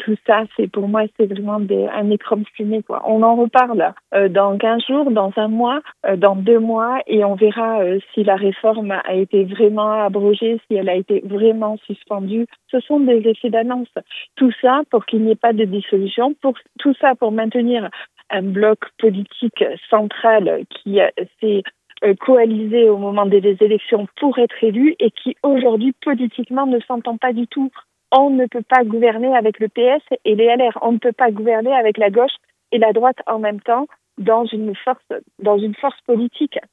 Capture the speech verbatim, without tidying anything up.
tout ça, c'est pour moi, c'est vraiment des, un écran de fumée, quoi. On en reparle euh, dans quinze jours, dans un mois, euh, dans deux mois, et on verra euh, si la réforme a été vraiment abrogée, si elle a été vraiment suspendue. Ce sont des effets d'annonce. Tout ça pour qu'il n'y ait pas de dissolution, pour tout ça pour maintenir un bloc politique central qui euh, s'est euh, coalisé au moment des élections pour être élu et qui aujourd'hui politiquement ne s'entend pas du tout. On ne peut pas gouverner avec le P S et les L R. On ne peut pas gouverner avec la gauche et la droite en même temps dans une force, dans une force politique.